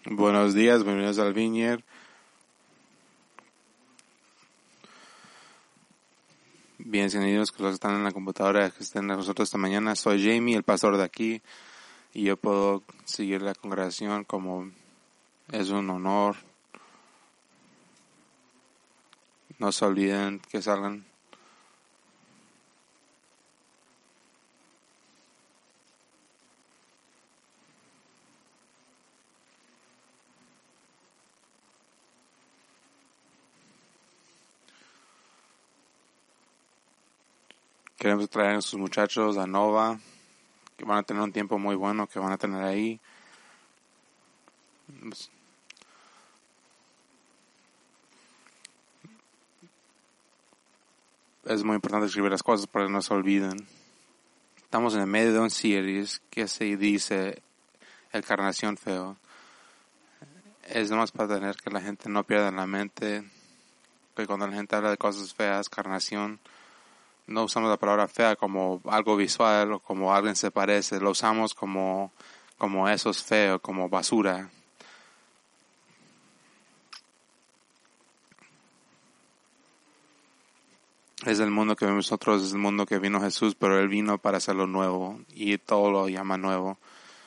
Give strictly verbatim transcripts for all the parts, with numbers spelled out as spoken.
Buenos días, bienvenidos al Vineyard. Bienvenidos que los que están en la computadora, que estén con nosotros esta mañana. Soy Jamie, el pastor de aquí, y yo puedo seguir la congregación como es un honor. No se olviden que salgan. Queremos traer a sus muchachos a Nova, que van a tener un tiempo muy bueno, que van a tener ahí. Es muy importante escribir las cosas para que no se olviden. Estamos en el medio de un series que se dice Encarnación Feo. Es nomás para tener que la gente no pierda la mente, que cuando la gente habla de cosas feas, carnación, no usamos la palabra fea como algo visual o como alguien se parece, lo usamos como, como eso es feo, como basura. Es el mundo que vemos nosotros, es el mundo que vino Jesús, pero Él vino para hacerlo nuevo y todo lo llama nuevo.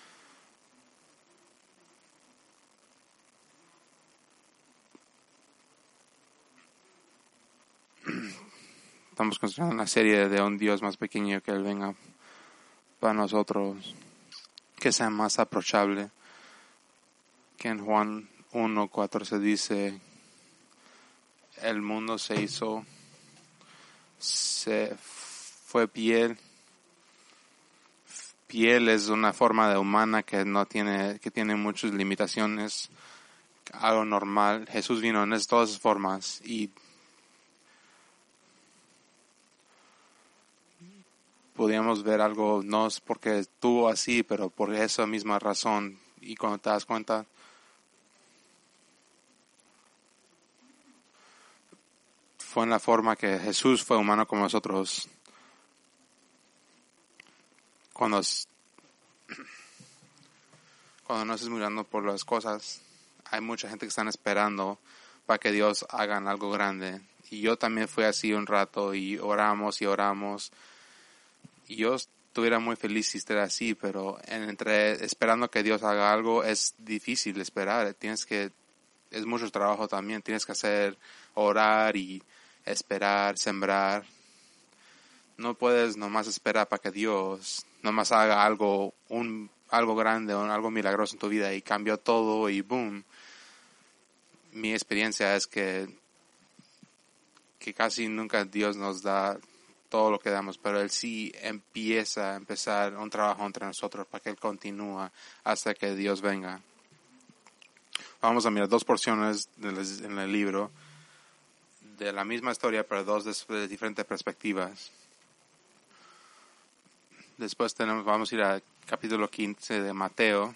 Estamos construyendo una serie de un Dios más pequeño, que Él venga para nosotros, que sea más approachable. Que en Juan uno cuatro se dice, el mundo se hizo, se fue piel. Piel es una forma de humana que no tiene, que tiene muchas limitaciones, algo normal. Jesús vino en todas esas formas y podíamos ver algo, no es porque estuvo así, pero por esa misma razón. Y cuando te das cuenta, fue en la forma que Jesús fue humano como nosotros. Cuando, cuando no estás mirando por las cosas, hay mucha gente que están esperando para que Dios haga algo grande. Y yo también fui así un rato y oramos y oramos. Y yo estuviera muy feliz si estuviera así, pero entre esperando que Dios haga algo es difícil esperar. Tienes que, es mucho trabajo también. Tienes que hacer, orar y esperar, sembrar. No puedes nomás esperar para que Dios nomás haga algo, un, algo grande o algo milagroso en tu vida y cambió todo y boom. Mi experiencia es que, que casi nunca Dios nos da todo lo que damos, pero Él sí empieza a empezar un trabajo entre nosotros para que Él continúe hasta que Dios venga. Vamos a mirar dos porciones en el libro de la misma historia, pero dos de, de diferentes perspectivas. Después tenemos, vamos a ir al capítulo quince de Mateo,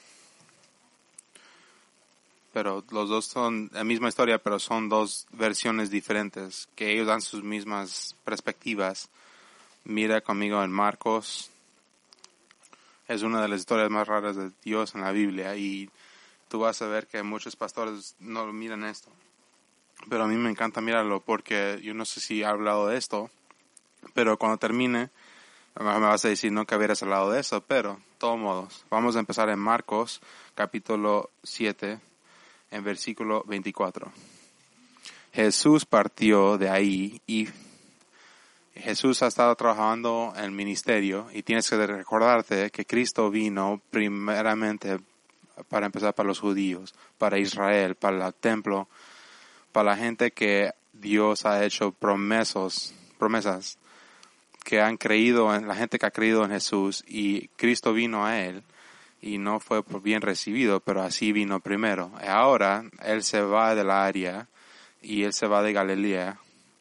pero los dos son la misma historia, pero son dos versiones diferentes, que ellos dan sus mismas perspectivas. Mira conmigo en Marcos. Es una de las historias más raras de Dios en la Biblia y tú vas a ver que muchos pastores no miran esto. Pero a mí me encanta mirarlo porque yo no sé si he hablado de esto, pero cuando termine me vas a decir no que hubieras hablado de eso, pero de todos modos. Vamos a empezar en Marcos capítulo siete en versículo veinticuatro. Jesús partió de ahí y Jesús ha estado trabajando en el ministerio y tienes que recordarte que Cristo vino primeramente para empezar para los judíos, para Israel, para el templo, para la gente que Dios ha hecho promesas, promesas que han creído en la gente que ha creído en Jesús y Cristo vino a él y no fue bien recibido, pero así vino primero. Y ahora él se va de la área y él se va de Galilea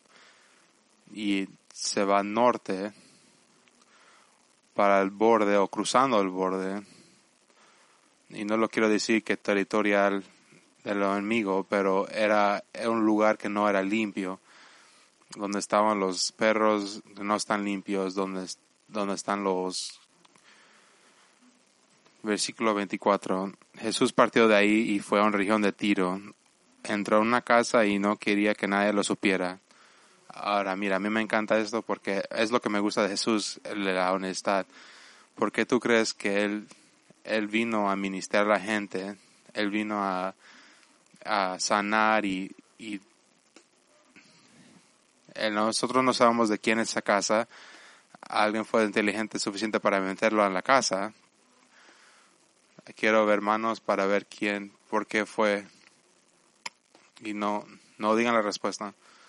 y se va al norte para el borde o cruzando el borde. Y no lo quiero decir que territorial del enemigo, pero era, era un lugar que no era limpio, donde estaban los perros no están limpios, donde, donde están los... Versículo veinticuatro. Jesús partió de ahí y fue a una región de Tiro. Entró en una casa y no quería que nadie lo supiera. Ahora, mira, a mí me encanta esto porque es lo que me gusta de Jesús, la honestidad. ¿Por qué tú crees que Él, él vino a ministrar a la gente? Él vino a, a sanar y, y nosotros no sabemos de quién es esa casa. Alguien fue inteligente suficiente para meterlo en la casa. Quiero ver manos para ver quién, por qué fue. Y no, no digan la respuesta.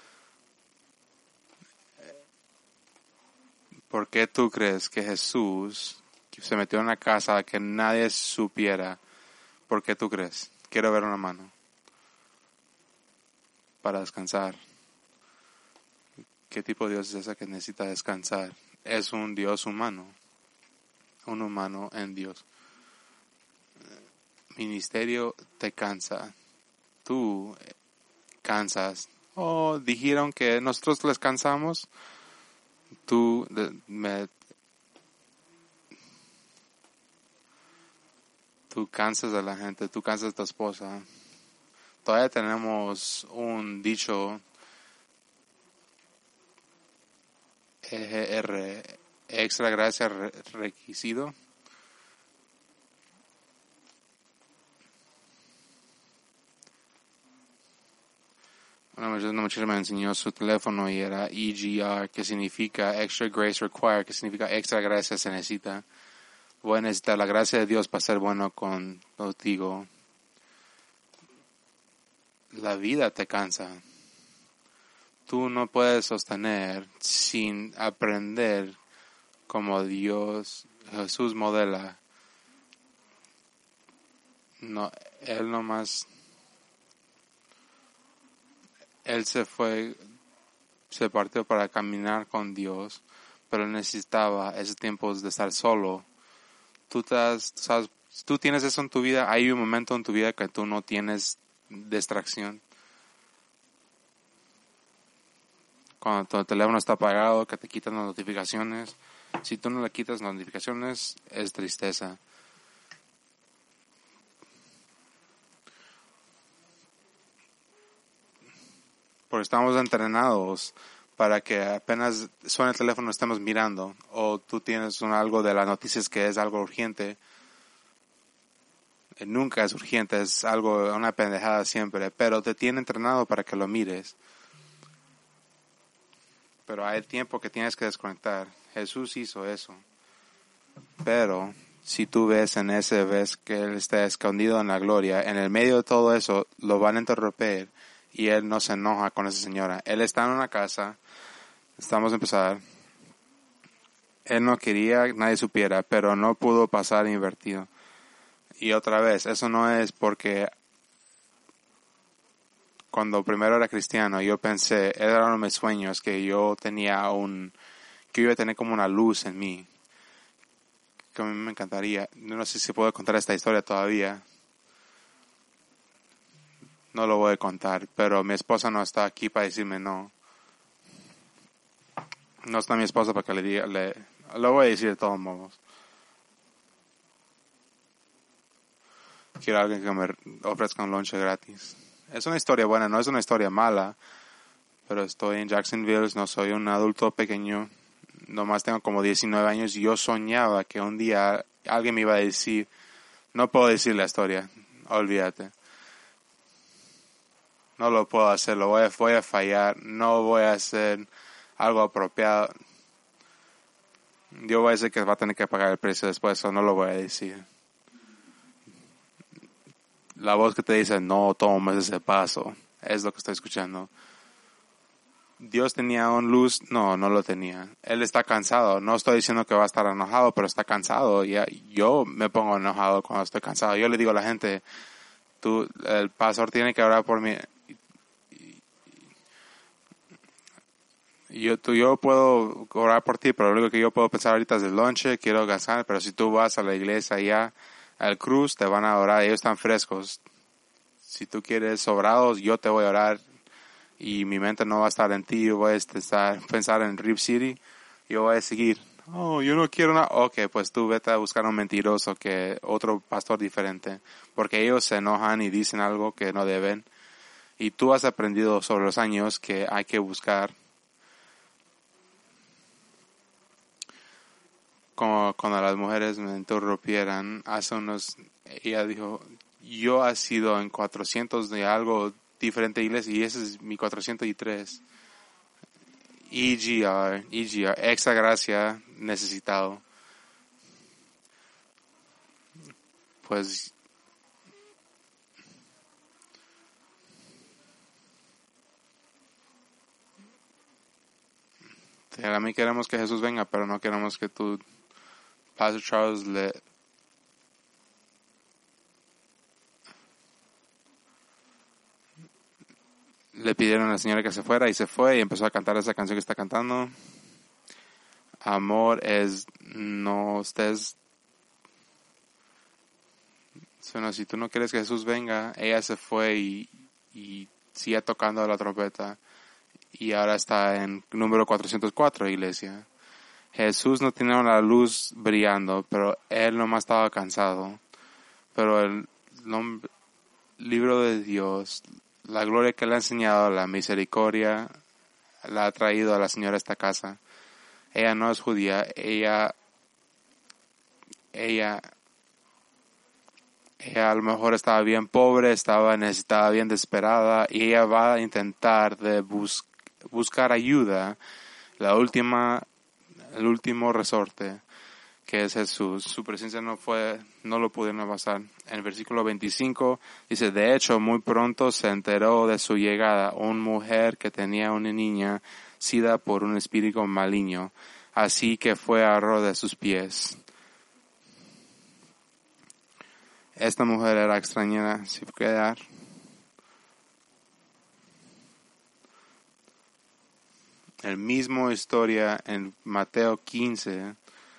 ¿Por qué tú crees que Jesús se metió en la casa que nadie supiera? ¿Por qué tú crees? Quiero ver una mano. Para descansar. ¿Qué tipo de Dios es ese que necesita descansar? Es un Dios humano. Un humano en Dios. Ministerio te cansa. Tú cansas. Oh, dijeron que nosotros les cansamos. Tú me tú cansas a la gente, tú cansas a tu esposa. Todavía tenemos un dicho E G R, extra gracia re, requisito. Una muchacha me enseñó su teléfono y era E G R, que significa Extra Grace Required, que significa extra gracia se necesita. Voy a necesitar la gracia de Dios para ser bueno con, contigo. La vida te cansa. Tú no puedes sostener sin aprender como Dios, Jesús modela. No, Él nomás... Él se fue, se partió para caminar con Dios, pero necesitaba ese tiempo de estar solo. Tú, estás, sabes, tú tienes eso en tu vida, hay un momento en tu vida que tú no tienes distracción. Cuando tu teléfono está apagado, que te quitan las notificaciones. Si tú no le quitas las notificaciones, es tristeza. Porque estamos entrenados para que apenas suene el teléfono estemos mirando, o tú tienes un, algo de las noticias que es algo urgente. Nunca es urgente, es algo, una pendejada siempre, pero te tiene entrenado para que lo mires. Pero hay tiempo que tienes que desconectar. Jesús hizo eso. Pero si tú ves en ese, ves que Él está escondido en la gloria, en el medio de todo eso, lo van a interrumpir. Y Él no se enoja con esa señora. Él está en una casa. Estamos a empezar. Él no quería que nadie supiera, pero no pudo pasar invertido. Y otra vez, eso no es porque cuando primero era cristiano, yo pensé, era uno de mis sueños, que yo tenía un, que yo iba a tener como una luz en mí. Que a mí me encantaría. No sé si puedo contar esta historia todavía. No lo voy a contar, pero mi esposa no está aquí para decirme no. No está mi esposa para que le diga, le, lo voy a decir de todos modos. Quiero a alguien que me ofrezca un lunch gratis. Es una historia buena, no es una historia mala, pero estoy en Jacksonville, no soy un adulto pequeño, nomás tengo como diecinueve años y yo soñaba que un día alguien me iba a decir, no puedo decir la historia, olvídate. No lo puedo hacer, lo voy a, voy a fallar, no voy a hacer algo apropiado. Yo voy a decir que va a tener que pagar el precio después, eso no lo voy a decir. La voz que te dice, no tomes ese paso, es lo que estoy escuchando. Dios tenía un luz, no, no lo tenía. Él está cansado, no estoy diciendo que va a estar enojado, pero está cansado. Y yo me pongo enojado cuando estoy cansado. Yo le digo a la gente, tú, el pastor tiene que orar por mí. Yo, tú, yo puedo orar por ti, pero lo único que yo puedo pensar ahorita es el lonche, quiero gastar, pero si tú vas a la iglesia allá, al cruz, te van a orar, ellos están frescos. Si tú quieres sobrados, yo te voy a orar y mi mente no va a estar en ti, yo voy a estar, pensar en Rip City, yo voy a seguir Oh, yo no quiero nada. Ok, pues tú vete a buscar un mentiroso, que otro pastor diferente. Porque ellos se enojan y dicen algo que no deben. Y tú has aprendido sobre los años que hay que buscar. Como cuando las mujeres me interrumpieran, hace unos, ella dijo, yo he sido en cuatrocientos de algo diferente iglesia y ese es mi cuatrocientos tres. E G R, E G R, extra gracia necesitado. Pues a mí queremos que Jesús venga, pero no queremos que tú, Pastor Charles, le le pidieron a la señora que se fuera y se fue y empezó a cantar esa canción que está cantando. Amor es, no estés, bueno, si tú no quieres que Jesús venga, ella se fue y, y sigue tocando la trompeta y ahora está en número cuatrocientos cuatro, iglesia. Jesús no tenía la luz brillando, pero él nomás estaba cansado. Pero el nombre, libro de Dios, la gloria que le ha enseñado, la misericordia, la ha traído a la señora a esta casa. Ella no es judía, ella, ella, ella a lo mejor estaba bien pobre, estaba necesitada, bien desesperada, y ella va a intentar de bus, buscar ayuda, la última, el último resorte, que es Jesús. Su presencia no fue, no lo pudieron pasar. En el versículo veinticinco dice, de hecho, muy pronto se enteró de su llegada una mujer que tenía una niña sida por un espíritu maligno, así que fue a ro de sus pies. Esta mujer era extrañera, si puede dar. El mismo historia en Mateo quince,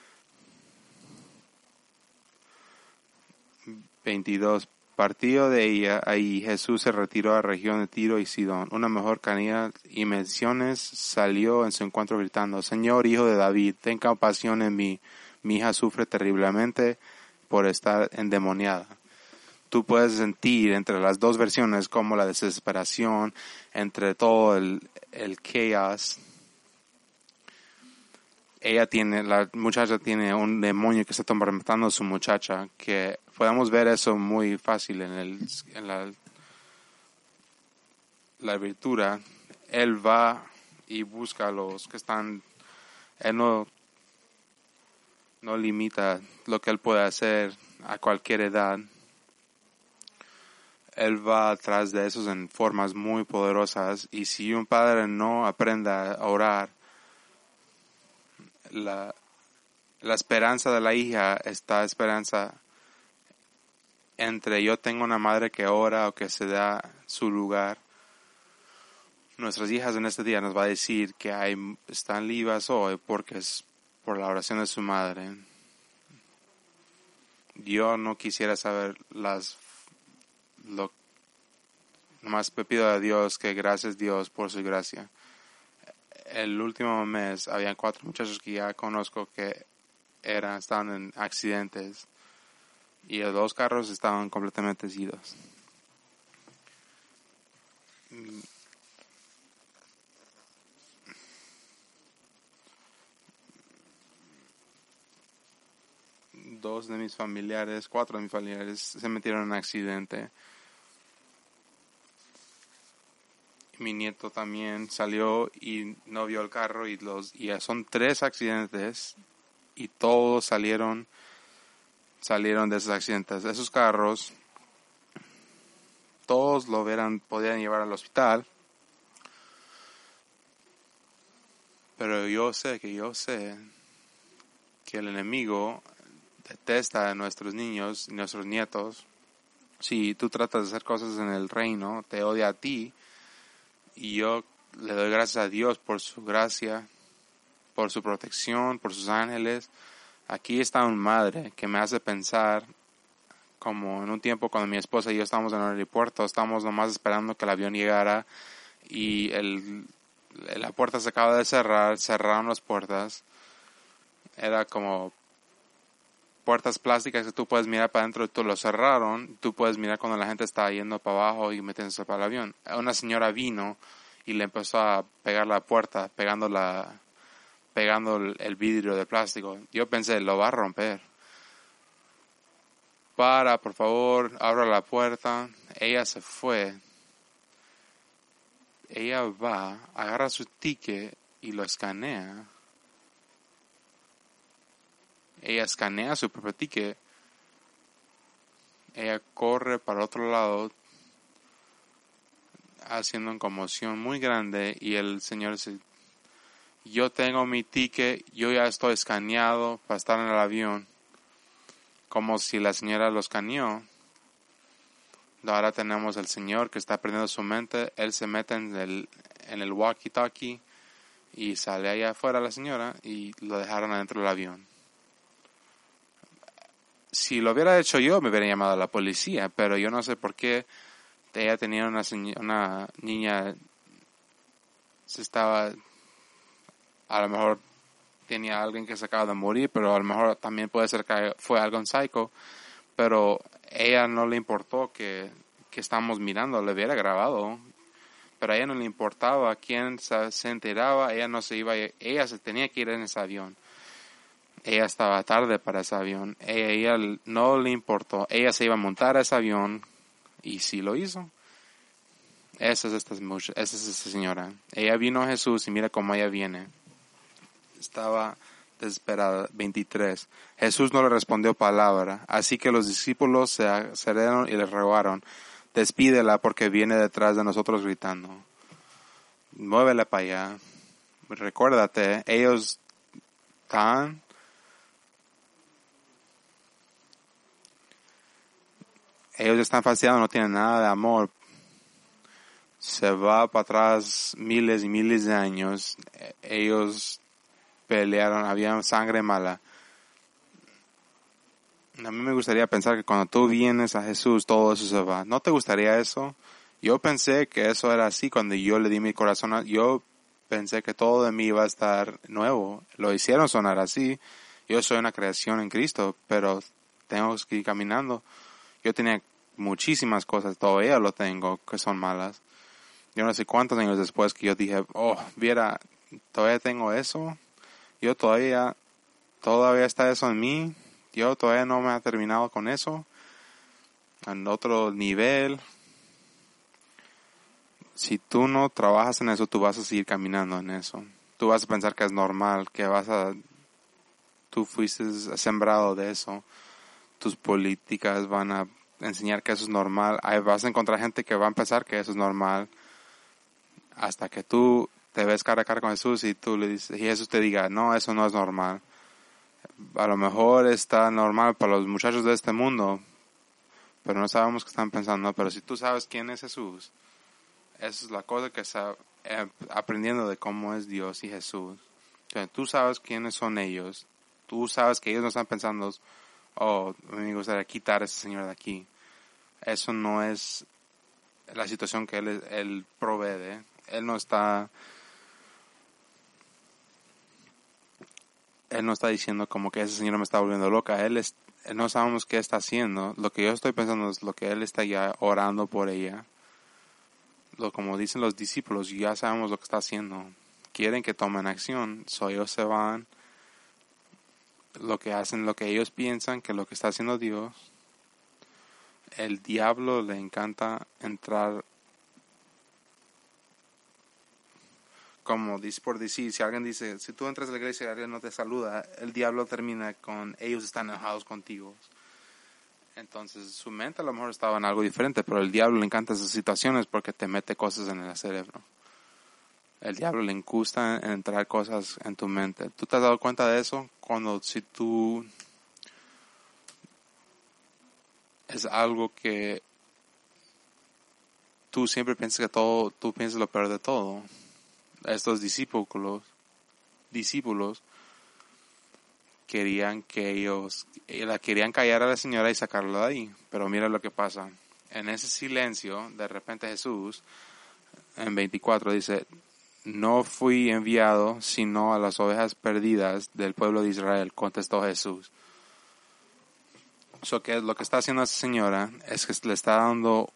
veintidós. Partido de ella, ahí Jesús se retiró a la región de Tiro y Sidón. Una mejor cantidad y menciones salió en su encuentro gritando, Señor, hijo de David, ten compasión en mí. Mi hija sufre terriblemente por estar endemoniada. Tú puedes sentir entre las dos versiones como la desesperación, entre todo el, el caos. Ella tiene, la muchacha tiene un demonio que está atormentando a su muchacha, que podemos ver eso muy fácil en el, en la, la virtud. Él va y busca a los que están, él no, no limita lo que él puede hacer a cualquier edad. Él va atrás de esos en formas muy poderosas, y si un padre no aprende a orar, la, la esperanza de la hija está esperanza entre yo tengo una madre que ora o que se da su lugar. Nuestras hijas en este día nos va a decir que hay, están vivas hoy porque es por la oración de su madre. Yo no quisiera saber las lo nomás me pido a Dios que gracias Dios por su gracia. El último mes habían cuatro muchachos que ya conozco que eran, estaban en accidentes y los dos carros estaban completamente idos. Dos de mis familiares, cuatro de mis familiares se metieron en un accidente. Mi nieto también salió y no vio el carro y los y son tres accidentes y todos salieron salieron de esos accidentes. Esos carros todos lo verán, podían llevar al hospital, pero yo sé que yo sé que el enemigo detesta a nuestros niños y nuestros nietos. Si tú tratas de hacer cosas en el reino, te odia a ti. Y yo le doy gracias a Dios por su gracia, por su protección, por sus ángeles. Aquí está una madre que me hace pensar como en un tiempo cuando mi esposa y yo estábamos en el aeropuerto, estábamos nomás esperando que el avión llegara y el, la puerta se acaba de cerrar, cerraron las puertas era como puertas plásticas que tú puedes mirar para adentro y tú lo cerraron. Tú puedes mirar cuando la gente está yendo para abajo y metiéndose para el avión. Una señora vino y le empezó a pegar la puerta, pegando la, pegando el, el vidrio de plástico. Yo pensé, lo va a romper. Para, por favor, abra la puerta. Ella se fue. Ella va, agarra su ticket y lo escanea. Ella escanea su propio ticket. Ella corre para otro lado, haciendo una conmoción muy grande, y el señor dice, yo tengo mi ticket, yo ya estoy escaneado para estar en el avión. Como si la señora lo escaneó. Ahora tenemos el señor que está perdiendo su mente. Él se mete en el, en el walkie-talkie y sale allá afuera la señora y lo dejaron adentro del avión. Si lo hubiera hecho yo, me hubiera llamado a la policía, pero yo no sé por qué ella tenía una, una niña, se estaba, a lo mejor tenía alguien que se acaba de morir, pero a lo mejor también puede ser que fue algo en psycho, pero ella no le importó que, que estamos mirando, le hubiera grabado, pero a ella no le importaba quién se, se enteraba, ella no se iba, ella se tenía que ir en ese avión. Ella estaba tarde para ese avión, ella, ella no le importó, ella se iba a montar a ese avión y sí lo hizo. Esa es esta, esa es esta señora. Ella vino a Jesús y mira cómo ella viene. Estaba desesperada. veintitrés. Jesús no le respondió palabra, así que los discípulos se acercaron y le rogaron, despídela porque viene detrás de nosotros gritando. Muévela para allá. Recuérdate, ellos están ellos están fastidiados, no tienen nada de amor. Se va para atrás miles y miles de años. Ellos pelearon, había sangre mala. A mí me gustaría pensar que cuando tú vienes a Jesús, todo eso se va. ¿No te gustaría eso? Yo pensé que eso era así cuando yo le di mi corazón a... Yo pensé que todo de mí iba a estar nuevo. Lo hicieron sonar así. Yo soy una creación en Cristo, pero tengo que ir caminando. Yo tenía muchísimas cosas, todavía lo tengo, que son malas. Yo no sé cuántos años después que yo dije, oh, viera, todavía tengo eso. Yo todavía, todavía está eso en mí. Yo todavía no me he terminado con eso. En otro nivel. Si tú no trabajas en eso, tú vas a seguir caminando en eso. Tú vas a pensar que es normal, que vas a, tú fuiste sembrado de eso. Tus políticas van a enseñar que eso es normal. Ahí vas a encontrar gente que va a pensar que eso es normal. Hasta que tú te ves cara a cara con Jesús y tú le dices, y Jesús te diga, no, eso no es normal. A lo mejor está normal para los muchachos de este mundo, pero no sabemos qué están pensando. Pero si tú sabes quién es Jesús, esa es la cosa que está eh, aprendiendo de cómo es Dios y Jesús. Entonces, tú sabes quiénes son ellos. Tú sabes que ellos no están pensando, oh, me gustaría quitar a ese señor de aquí. Eso no es la situación que él, él provee. Él no está, él no está diciendo como que ese señor me está volviendo loca. Él, es, él no sabemos qué está haciendo. Lo que yo estoy pensando es lo que él está ya orando por ella. Lo como dicen los discípulos, ya sabemos lo que está haciendo. Quieren que tomen acción, so ellos se van. Lo que hacen, lo que ellos piensan que lo que está haciendo Dios. El diablo le encanta entrar, como dice por decir, si alguien dice, si tú entras a la iglesia y alguien no te saluda, el diablo termina con, ellos están enojados contigo. Entonces su mente a lo mejor estaba en algo diferente, pero el diablo le encanta esas situaciones porque te mete cosas en el cerebro. El diablo le gusta entrar cosas en tu mente. ¿Tú te has dado cuenta de eso? Cuando si tú... es algo que tú siempre piensas que todo, tú piensas lo peor de todo. Estos discípulos, discípulos querían que ellos, la querían callar a la señora y sacarla de ahí. Pero mira lo que pasa. En ese silencio, de repente Jesús, en veinticuatro dice, no fui enviado sino a las ovejas perdidas del pueblo de Israel, contestó Jesús. So que lo que está haciendo esa señora es que le está dando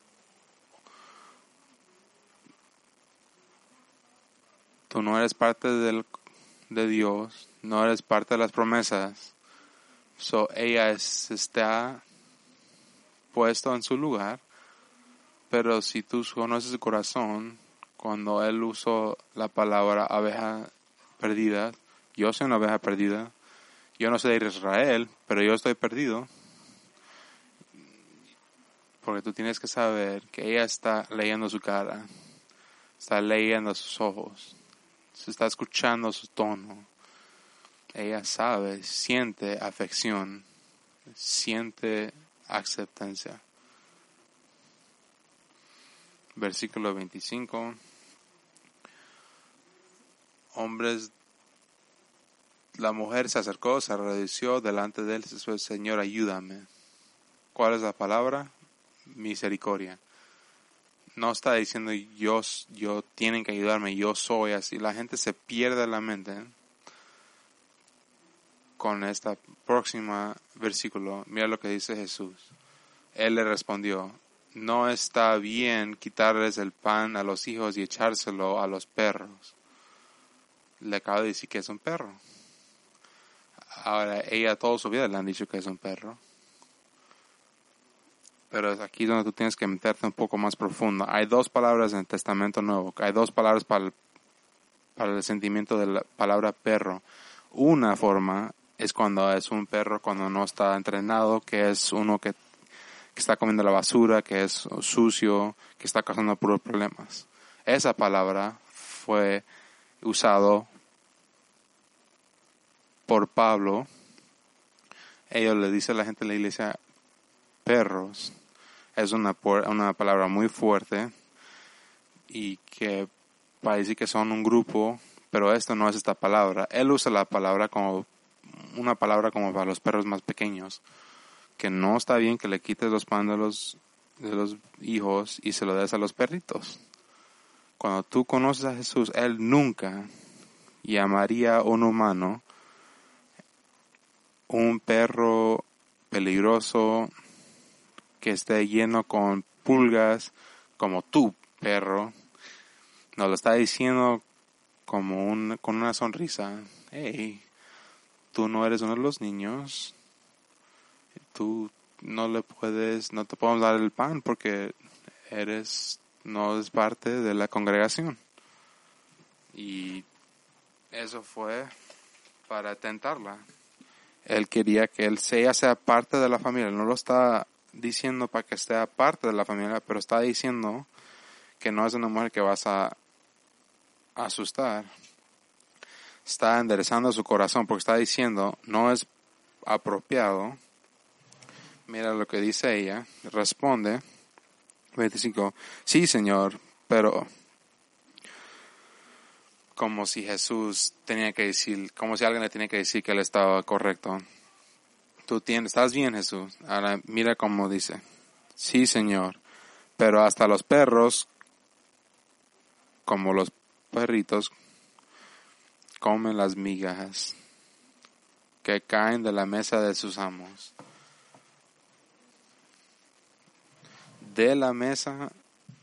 tú no eres parte del, de Dios, no eres parte de las promesas. So ella es, está puesto en su lugar, pero si tú conoces su corazón, cuando él usó la palabra abeja perdida, yo soy una abeja perdida, yo no soy de Israel, pero yo estoy perdido. Porque tú tienes que saber que ella está leyendo su cara, está leyendo sus ojos, se está escuchando su tono. Ella sabe, siente afección, siente aceptancia. Versículo veinticinco. Hombres, la mujer se acercó, se arrodilló delante de él y dijo, Señor, ayúdame. ¿Cuál es la palabra? Misericordia. No está diciendo yo, yo tienen que ayudarme, yo soy así. La gente se pierde la mente con esta próxima versículo. Mira lo que dice Jesús. Él le respondió, no está bien quitarles el pan a los hijos y echárselo a los perros. Le acabo de decir que es un perro. Ahora, ella toda su vida le han dicho que es un perro. Pero es aquí donde tú tienes que meterte un poco más profundo. Hay dos palabras en el Testamento Nuevo. Hay dos palabras para el, para el sentimiento de la palabra perro. Una forma es cuando es un perro cuando no está entrenado, que es uno que, que está comiendo la basura, que es sucio, que está causando puros problemas. Esa palabra fue usado por Pablo. Ellos le dicen a la gente de la iglesia perros. Es una, una palabra muy fuerte y que parece que son un grupo, pero esto no es esta palabra. Él usa la palabra como una palabra como para los perros más pequeños, que no está bien que le quites los pan de los, de los hijos y se lo des a los perritos. Cuando tú conoces a Jesús, Él nunca llamaría a un humano un perro peligroso que esté lleno con pulgas, como tu perro. Nos lo está diciendo como un, con una sonrisa. Hey, tú no eres uno de los niños. Tú no le puedes, no te podemos dar el pan porque eres, no es parte de la congregación. Y eso fue para tentarla. Él quería que él sea, sea parte de la familia. No lo está diciendo para que esté parte de la familia, pero está diciendo que no es una mujer que vas a asustar. Está enderezando su corazón porque está diciendo no es apropiado. Mira lo que dice ella. Responde veinticinco. Sí, Señor, pero como si Jesús tenía que decir, como si alguien le tenía que decir que él estaba correcto. Tú tienes, estás bien, Jesús. Ahora mira cómo dice. Sí, Señor, pero hasta los perros, como los perritos, comen las migajas que caen de la mesa de sus amos. De la mesa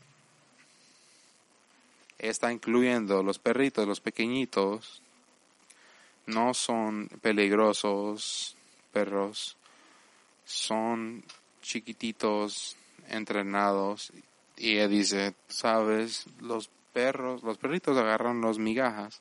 está incluyendo los perritos, los pequeñitos, no son peligrosos perros, son chiquititos, entrenados, y ella dice, sabes, los perros, los perritos agarran las migajas.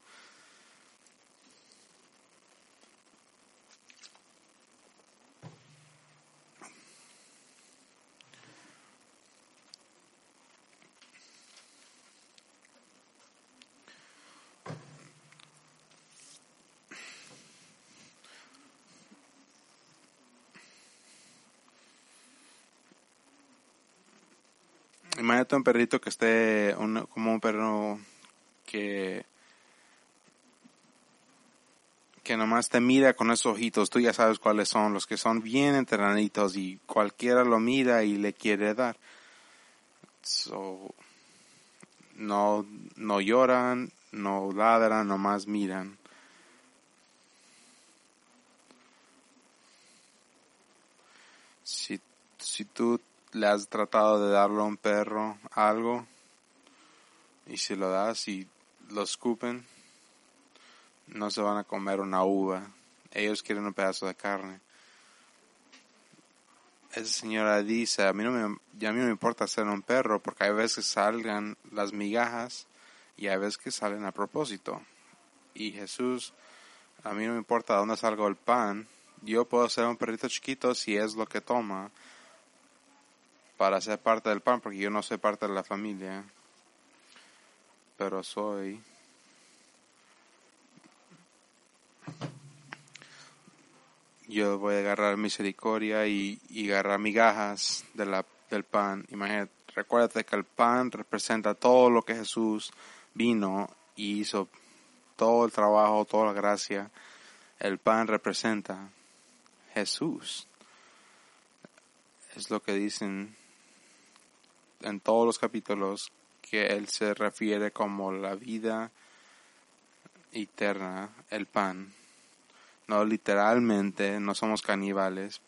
Imagínate un perrito que esté un, como un perro que que nomás te mira con esos ojitos. Tú ya sabes cuáles son, los que son bien entrenaditos y cualquiera lo mira y le quiere dar. So, no, no lloran, no ladran, nomás miran. Si, si tú le has tratado de darle a un perro algo, y si lo das y lo escupen, no se van a comer una uva. Ellos quieren un pedazo de carne. Esa señora dice, a mí no me, a mí no me importa hacer un perro, porque hay veces que salgan las migajas y hay veces que salen a propósito. Y Jesús, a mí no me importa de dónde salga el pan, yo puedo hacer un perrito chiquito si es lo que toma para ser parte del pan, porque yo no soy parte de la familia, pero soy... Yo voy a agarrar misericordia y, y agarrar migajas de la, del pan. Imagínate, recuérdate que el pan representa todo lo que Jesús vino y hizo, todo el trabajo, toda la gracia. El pan representa Jesús. Es lo que dicen en todos los capítulos, que Él se refiere como la vida eterna, el pan. No literalmente, no somos caníbales,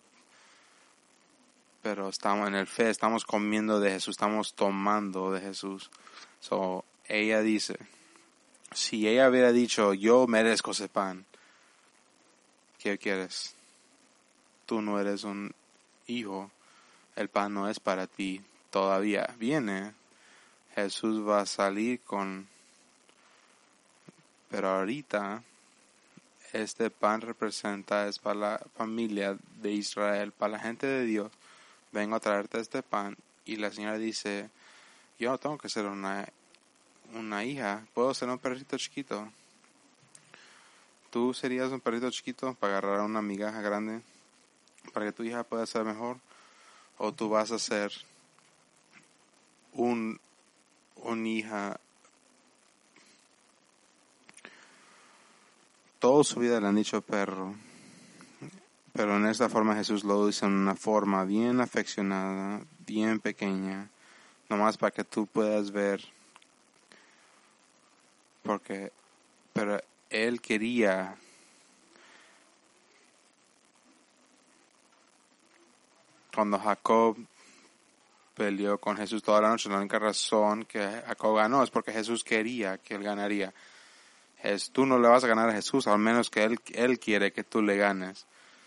pero estamos en el fe, estamos comiendo de Jesús, estamos tomando de Jesús. So, ella dice, si ella hubiera dicho, yo merezco ese pan, ¿qué quieres? Tú no eres un hijo, el pan no es para ti, todavía viene, Jesús va a salir con, pero ahorita, este pan representa, es para la familia de Israel, para la gente de Dios. Vengo a traerte este pan. Y la señora dice, yo no tengo que ser una, una hija, puedo ser un perrito chiquito. ¿Tú serías un perrito chiquito para agarrar una migaja grande para que tu hija pueda ser mejor? ¿O tú vas a ser un, un hija? Toda su vida le han dicho perro, pero en esta forma Jesús lo dice en una forma bien afeccionada, bien pequeña, nomás para que tú puedas ver, porque, pero Él quería cuando Jacob peleó con Jesús toda la noche, la única razón que Jacob ganó es porque Jesús quería que él ganaría. Es, tú no le vas a ganar a Jesús, al menos que él, él quiere que tú le ganes.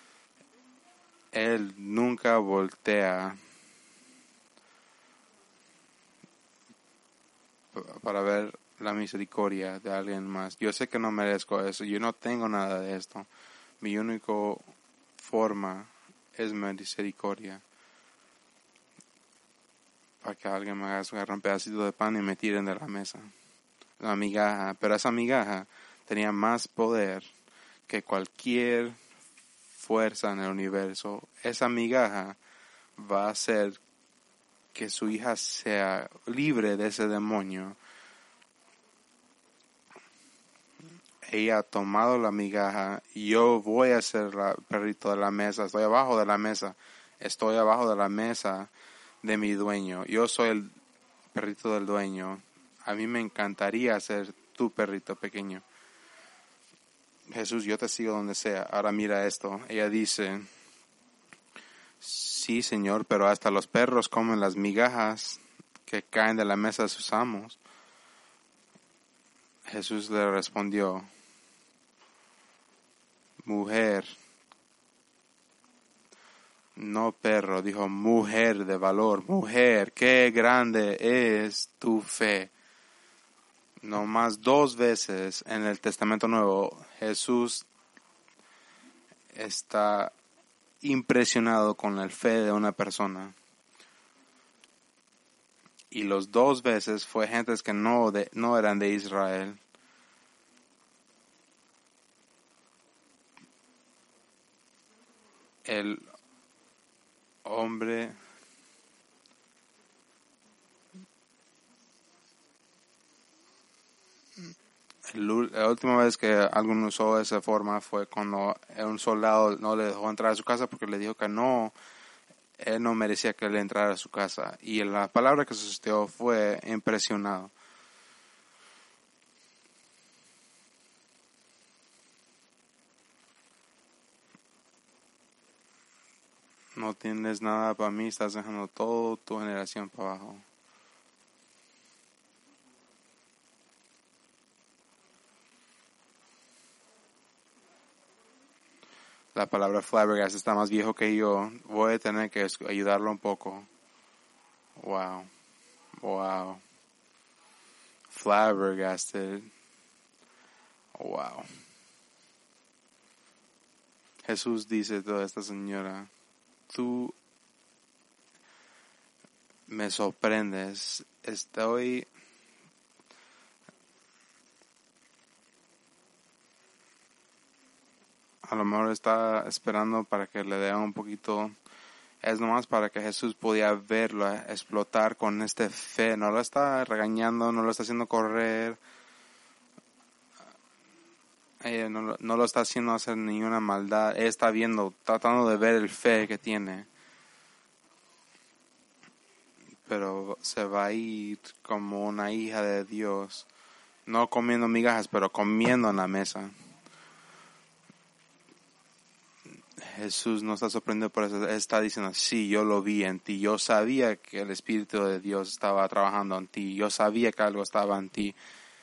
Él nunca voltea para ver la misericordia de alguien más. Yo sé que no merezco eso, yo no tengo nada de esto. Mi única forma es misericordia. Para que alguien me haga un pedacito de pan y me tiren de la mesa. La migaja, pero esa migaja tenía más poder que cualquier fuerza en el universo. Esa migaja va a hacer que su hija sea libre de ese demonio. Ella ha tomado la migaja y yo voy a ser el perrito de la mesa. Estoy abajo de la mesa. Estoy abajo de la mesa de mi dueño. Yo soy el perrito del dueño. A mí me encantaría ser tu perrito pequeño. Jesús, yo te sigo donde sea. Ahora mira esto. Ella dice, sí, Señor, pero hasta los perros comen las migajas que caen de la mesa de sus amos. Jesús le respondió, mujer, no perro, dijo mujer de valor, mujer, qué grande es tu fe. No más dos veces en el Testamento Nuevo Jesús está impresionado con la fe de una persona. Y los dos veces fue gentes que no, de, no eran de Israel. El hombre la última vez que alguien usó esa forma fue cuando un soldado no le dejó entrar a su casa porque le dijo que no, él no merecía que él entrara a su casa. Y la palabra que sucedió fue impresionado. No tienes nada para mí, estás dejando toda tu generación para abajo. La palabra flabbergasted está más viejo que yo. Voy a tener que ayudarlo un poco. Wow. Wow. Flabbergasted. Wow. Jesús dice toda esta señora, tú me sorprendes. Estoy a lo mejor está esperando para que le dé un poquito. Es nomás para que Jesús podía verlo explotar con este fe. No lo está regañando, no lo está haciendo correr. Ella no, lo- no lo está haciendo hacer ninguna maldad. Él está viendo, tratando de ver el fe que tiene. Pero se va a ir como una hija de Dios. No comiendo migajas, pero comiendo en la mesa. Jesús no está sorprendido por eso. Él está diciendo, sí, yo lo vi en ti. Yo sabía que el Espíritu de Dios estaba trabajando en ti. Yo sabía que algo estaba en ti.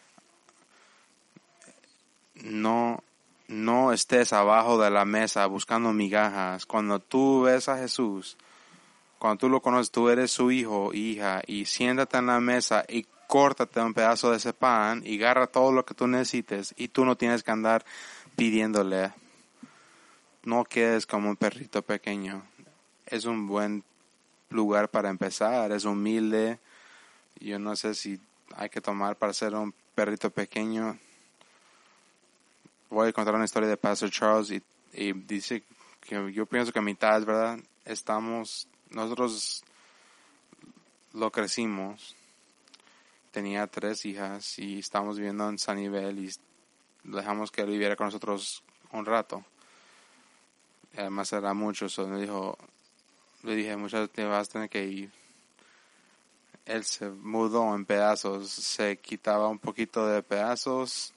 No, no estés abajo de la mesa buscando migajas. Cuando tú ves a Jesús, cuando tú lo conoces, tú eres su hijo, hija, y siéntate en la mesa y córtate un pedazo de ese pan y agarra todo lo que tú necesites y tú no tienes que andar pidiéndole. No quedes como un perrito pequeño. Es un buen lugar para empezar, es humilde. Yo no sé si hay que tomar para ser un perrito pequeño. Voy a contar una historia de Pastor Charles y, y dice que yo pienso que a mitad es verdad. Estamos, nosotros lo crecimos. Tenía tres hijas y estábamos viviendo en Sunnyvale y dejamos que él viviera con nosotros un rato. Y además era mucho, so me dijo, le dije, muchas te vas a tener que ir. Él se mudó en pedazos, se quitaba un poquito de pedazos.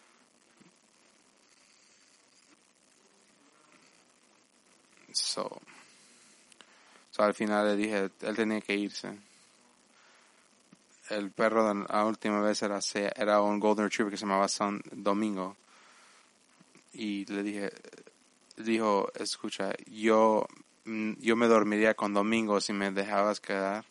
So, so al final le dije, él tenía que irse. El perro de la última vez era, era un Golden Retriever que se llamaba San Domingo. Y le dije, dijo, escucha, yo, yo me dormiría con Domingo si me dejabas quedar.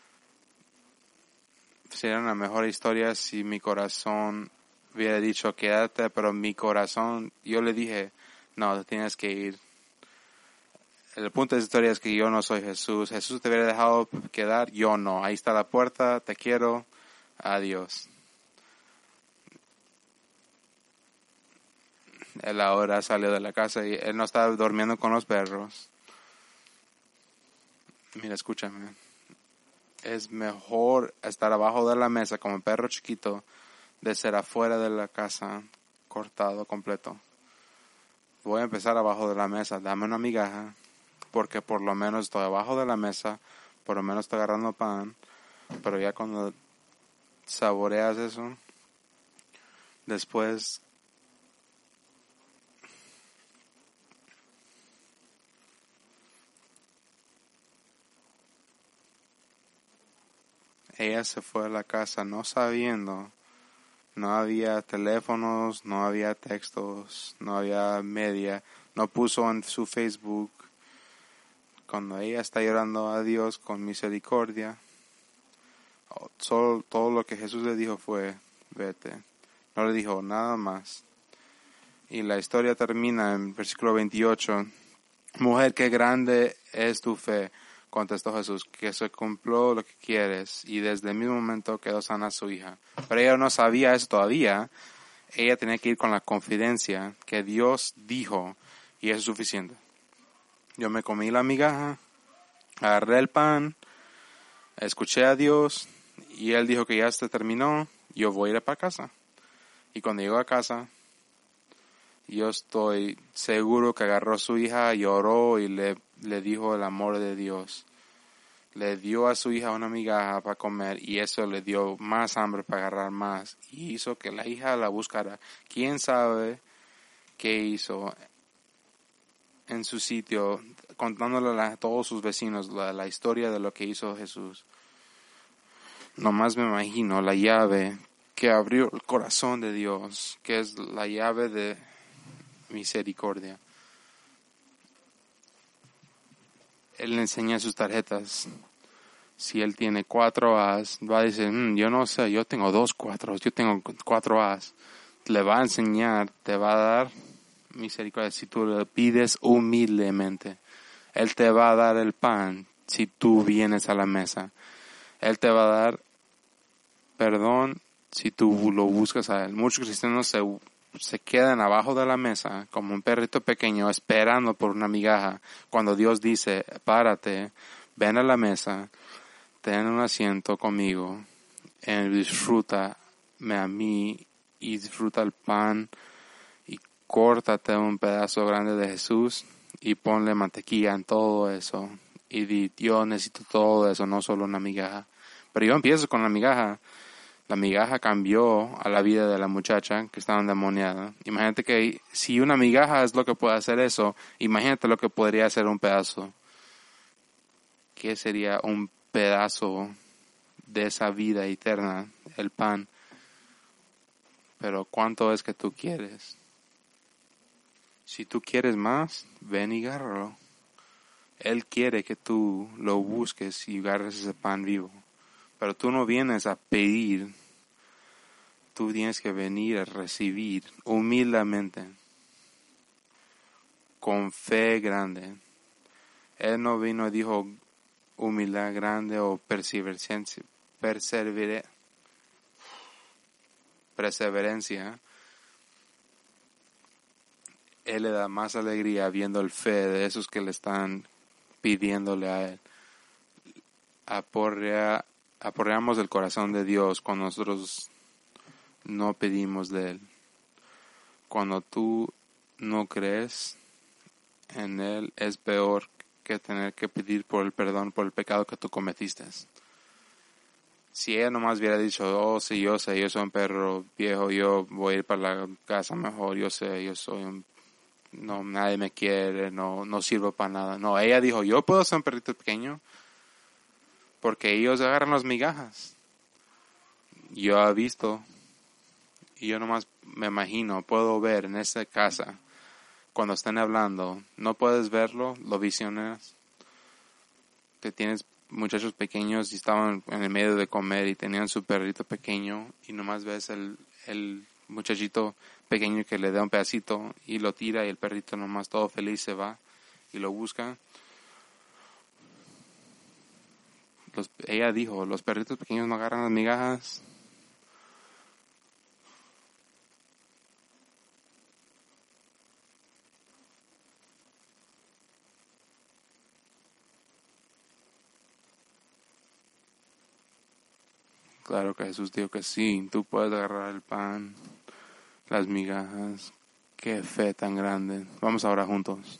Sería una mejor historia si mi corazón hubiera dicho quédate, pero mi corazón, yo le dije, no, tienes que ir. El punto de esa historia es que yo no soy Jesús. Jesús te hubiera dejado quedar, yo no. Ahí está la puerta, te quiero, adiós. Él ahora salió de la casa y él no está durmiendo con los perros. Mira, escúchame. Es mejor estar abajo de la mesa como un perro chiquito de ser afuera de la casa, cortado completo. Voy a empezar abajo de la mesa, dame una migaja, porque por lo menos estoy abajo de la mesa, por lo menos estoy agarrando pan, pero ya cuando saboreas eso, después ella se fue a la casa no sabiendo. No había teléfonos, no había textos, no había media, no puso en su Facebook. Cuando ella está llorando a Dios con misericordia, solo, todo lo que Jesús le dijo fue, vete. No le dijo nada más. Y la historia termina en versículo veintiocho. Mujer, qué grande es tu fe, contestó Jesús, que se cumplió lo que quieres. Y desde el mismo momento quedó sana su hija. Pero ella no sabía eso todavía. Ella tenía que ir con la confidencia que Dios dijo, y eso es suficiente. Yo me comí la migaja, agarré el pan, escuché a Dios, y Él dijo que ya se terminó, yo voy a ir para casa. Y cuando llegó a casa, yo estoy seguro que agarró a su hija, lloró y le, le dijo el amor de Dios. Le dio a su hija una migaja para comer y eso le dio más hambre para agarrar más. Y hizo que la hija la buscara. ¿Quién sabe qué hizo en su sitio contándole a todos sus vecinos la, la historia de lo que hizo Jesús. Nomás me imagino la llave que abrió el corazón de Dios, que es la llave de misericordia. Él le enseña sus tarjetas. Si él tiene cuatro A's, va a decir, mmm, yo no sé, yo tengo dos cuatros, yo tengo cuatro A's. Le va a enseñar, te va a dar misericordia si tú le pides humildemente. Él te va a dar el pan si tú vienes a la mesa. Él te va a dar perdón si tú lo buscas a él. Muchos cristianos se, se quedan abajo de la mesa como un perrito pequeño esperando por una migaja. Cuando Dios dice, párate, ven a la mesa, ten un asiento conmigo, y disfrútame a mí y disfruta el pan y córtate un pedazo grande de Jesús y ponle mantequilla en todo eso. Y di, yo necesito todo eso, no solo una migaja. Pero yo empiezo con la migaja. La migaja cambió a la vida de la muchacha que estaba endemoniada. Imagínate que si una migaja es lo que puede hacer eso, imagínate lo que podría hacer un pedazo. ¿Qué sería un pedazo de esa vida eterna? El pan. Pero ¿cuánto es que tú quieres? Si tú quieres más, ven y agárralo. Él quiere que tú lo busques y agarres ese pan vivo. Pero tú no vienes a pedir, tú tienes que venir a recibir humildemente, con fe grande. Él no vino y dijo humildad grande o perseverancia, persevere, perseverancia. Él le da más alegría viendo el fe de esos que le están pidiéndole a él. Aporrea, aporreamos el corazón de Dios cuando nosotros no pedimos de él. Cuando tú no crees en él, es peor que tener que pedir por el perdón por el pecado que tú cometiste. Si ella nomás hubiera dicho, oh sí, yo sé, yo soy un perro viejo, yo voy a ir para la casa mejor, yo sé, yo soy un, no, nadie me quiere, no, no sirvo para nada. No, ella dijo, yo puedo ser un perrito pequeño, porque ellos agarran las migajas. Yo he visto, y yo nomás me imagino, puedo ver en esa casa, cuando están hablando, no puedes verlo, lo visionas, que tienes muchachos pequeños y estaban en el medio de comer y tenían su perrito pequeño y nomás ves el, el muchachito pequeño que le da un pedacito y lo tira y el perrito nomás todo feliz se va y lo busca. Los, ella dijo, los perritos pequeños no agarran las migajas. Claro que Jesús dijo que sí, tú puedes agarrar el pan, las migajas. Qué fe tan grande. Vamos ahora juntos.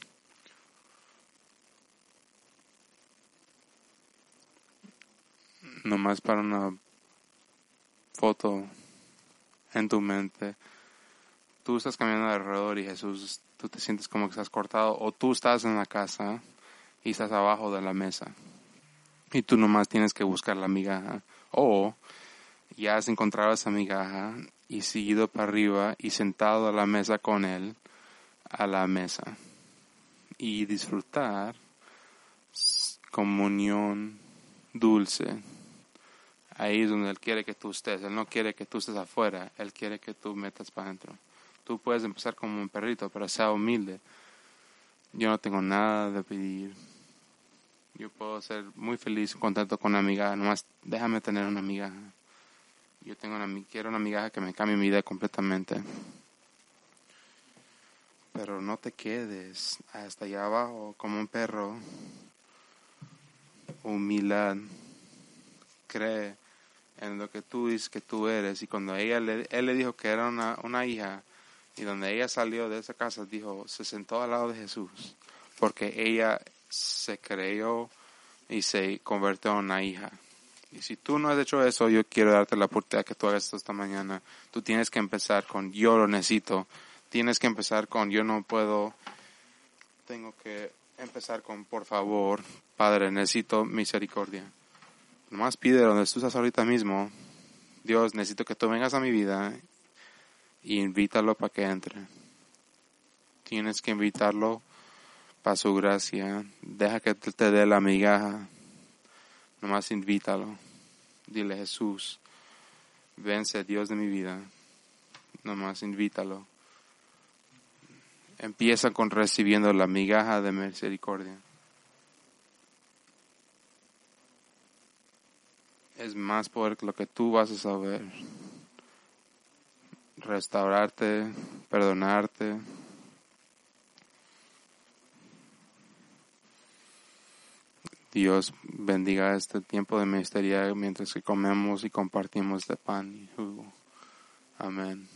Nomás para una foto en tu mente. Tú estás caminando alrededor y Jesús, tú te sientes como que estás cortado, o tú estás en la casa y estás abajo de la mesa y tú nomás tienes que buscar la migaja, o ya has encontrado esa migaja y seguido para arriba y sentado a la mesa con él, a la mesa, y disfrutar comunión dulce. Ahí es donde Él quiere que tú estés. Él no quiere que tú estés afuera. Él quiere que tú metas para adentro. Tú puedes empezar como un perrito, pero sea humilde. Yo no tengo nada de pedir. Yo puedo ser muy feliz, contento con una migaja. Nomás déjame tener una migaja. Yo tengo una, quiero una migaja que me cambie mi vida completamente. Pero no te quedes hasta allá abajo como un perro. Humildad. Cree en lo que tú dices que tú eres. Y cuando ella le, él le dijo que era una, una hija, y donde ella salió de esa casa, dijo, se sentó al lado de Jesús, porque ella se creyó y se convirtió en una hija. Y si tú no has hecho eso, yo quiero darte la oportunidad que tú hagas esto esta mañana. Tú tienes que empezar con, yo lo necesito. Tienes que empezar con, yo no puedo, tengo que empezar con, por favor, Padre, necesito misericordia. Nomás pide donde tú estás ahorita mismo. Dios, necesito que tú vengas a mi vida y invítalo para que entre. Tienes que invitarlo para su gracia. Deja que te, te dé la migaja. Nomás invítalo. Dile, Jesús, vence, Dios de mi vida. Nomás invítalo. Empieza con recibiendo la migaja de misericordia. Es más poder que lo que tú vas a saber. Restaurarte, perdonarte. Dios bendiga este tiempo de ministerio mientras que comemos y compartimos de pan y jugo. Amén.